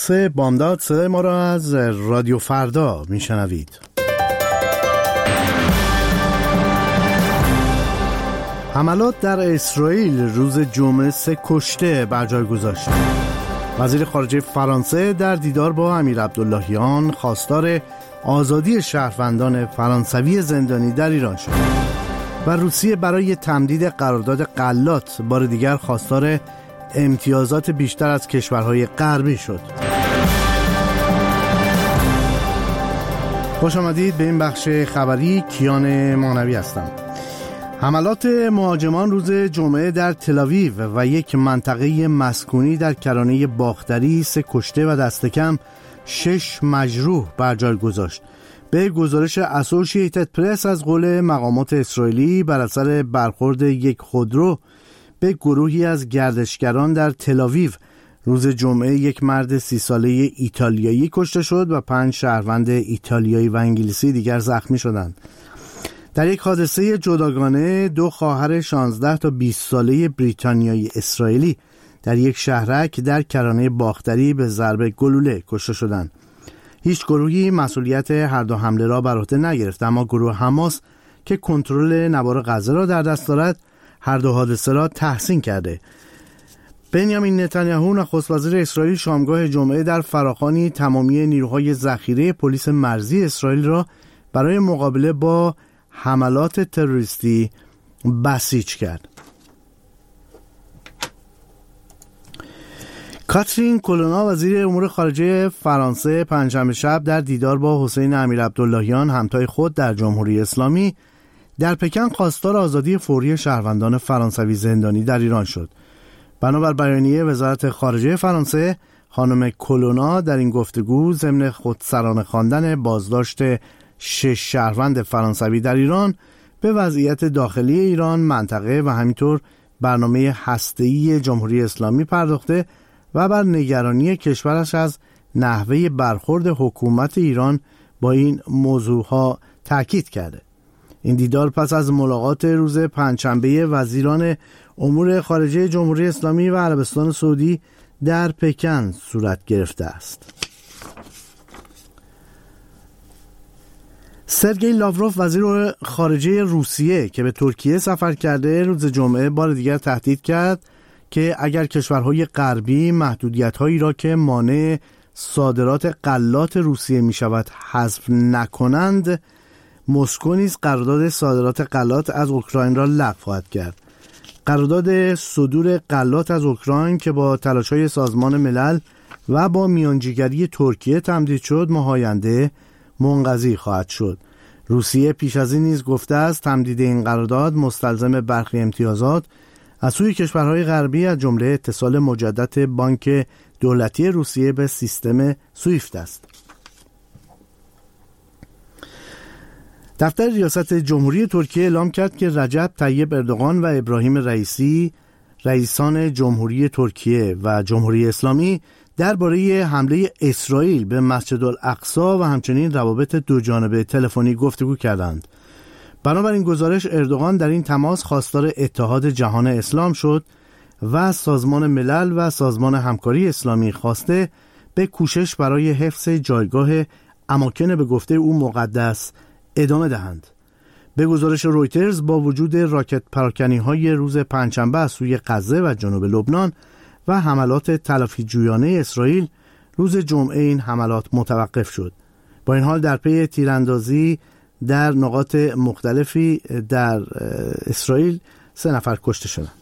بامداد صدای ما را از رادیو فردا میشنوید. حملات در اسرائیل روز جمعه 3 کشته بر جای گذاشت. وزیر خارجه فرانسه در دیدار با امیر عبداللهیان خواستار آزادی شهروندان فرانسوی زندانی در ایران شد و روسیه برای تمدید قرارداد غلات بار دیگر خواستار امتیازات بیشتر از کشورهای غربی شد. خوش آمدید به این بخش خبری. کیان مانوی هستم. حملات مهاجمان روز جمعه در تل‌آویو و یک منطقه مسکونی در کرانه باختری 3 کشته و دست کم 6 مجروح بر جای گذاشت. به گزارش اسوسییتد پرس از قول مقامات اسرائیلی بر اثر برخورد یک خودرو به گروهی از گردشگران در تل‌آویو روز جمعه یک مرد 30 ساله ایتالیایی کشته شد و 5 شهروند ایتالیایی و انگلیسی دیگر زخمی شدند. در یک حادثه جداگانه 2 خواهر 16 تا 20 ساله بریتانیایی اسرائیلی در یک شهرک در کرانه باختری به ضرب گلوله کشته شدند. هیچ گروهی مسئولیت هر دو حمله را بر عهده نگرفت، اما گروه حماس که کنترل نوار غزه را در دست دارد هر دو حادثه را تحسین کرده. بنیامین نتانیاهو نخست وزیر اسرائیل شامگاه جمعه در فراخوانی تمامی نیروهای ذخیره پلیس مرزی اسرائیل را برای مقابله با حملات تروریستی بسیج کرد. کاترین کولونا وزیر امور خارجه فرانسه پنجشنبه شب در دیدار با حسین امیر عبداللهیان همتای خود در جمهوری اسلامی در پکن خواستار آزادی فوری شهروندان فرانسوی زندانی در ایران شد. بنابر بیانیه وزارت خارجه فرانسه، خانم کولونا در این گفتگو ضمن خودسرانه خواندن بازداشت 6 شهروند فرانسوی در ایران به وضعیت داخلی ایران، منطقه و همینطور برنامه هسته‌ای جمهوری اسلامی پرداخته و بر نگرانی کشورش از نحوه برخورد حکومت ایران با این موضوعها تاکید کرده. این دیدار پس از ملاقات روز پنجشنبه وزیران امور خارجه جمهوری اسلامی و عربستان سعودی در پکن صورت گرفته است. سرگئی لاوروف وزیر خارجه روسیه که به ترکیه سفر کرده روز جمعه بار دیگر تهدید کرد که اگر کشورهای غربی محدودیت‌هایی را که مانع صادرات غلات روسیه می‌شود حذف نکنند، مسکو نیز قرارداد صادرات غلات از اوکراین را لغو خواهد کرد. قرارداد صدور غلات از اوکراین که با تلاش‌های سازمان ملل و با میانجیگری ترکیه تمدید شد ماه آینده منقضی خواهد شد. روسیه پیش از این نیز گفته است تمدید این قرارداد مستلزم برخی امتیازات از سوی کشورهای غربی از جمله اتصال مجدد بانک دولتی روسیه به سیستم سویفت است. دفتر ریاست جمهوری ترکیه اعلام کرد که رجب طیب اردوغان و ابراهیم رئیسی رئیسان جمهوری ترکیه و جمهوری اسلامی درباره حمله اسرائیل به مسجد الاقصی و همچنین روابط دوجانبه تلفنی گفتگو کردند. بنابراین گزارش اردوغان در این تماس خواستار اتحاد جهان اسلام شد و سازمان ملل و سازمان همکاری اسلامی خواسته به کوشش برای حفظ جایگاه اماکن به گفته او مقدس ادامه دهند. به گزارش رویترز با وجود راکت پراکنی‌های روز پنجشنبه از سوی غزه و جنوب لبنان و حملات تلافی جویانه اسرائیل، روز جمعه این حملات متوقف شد. با این حال در پی تیراندازی در نقاط مختلفی در اسرائیل 3 نفر کشته شدند.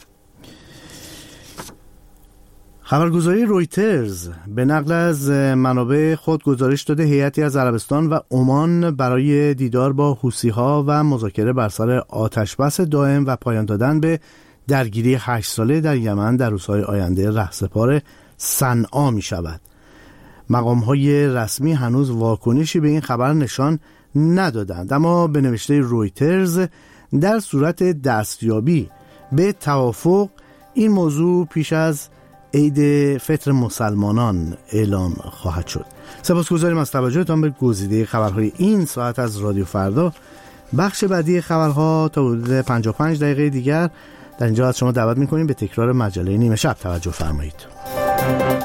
خبرگزاری رویترز به نقل از منابع خود گزارش داده هیئتی از عربستان و عمان برای دیدار با حوثی‌ها و مذاکره بر سر آتشبس دائم و پایان دادن به درگیری 8 ساله در یمن در روزهای آینده رهسپار صنعا می شود. مقام‌های رسمی هنوز واکنشی به این خبر نشان ندادند، اما به نوشته رویترز در صورت دستیابی به توافق این موضوع پیش از عید فطر مسلمانان اعلام خواهد شد. سپاسگزاریم از توجهتان به گزیده خبرهای این ساعت از رادیو فردا. بخش بعدی خبرها تا حدود 55 دقیقه دیگر در اینجا از شما دعوت می‌کنیم به تکرار مجله نیمه شب توجه فرمایید.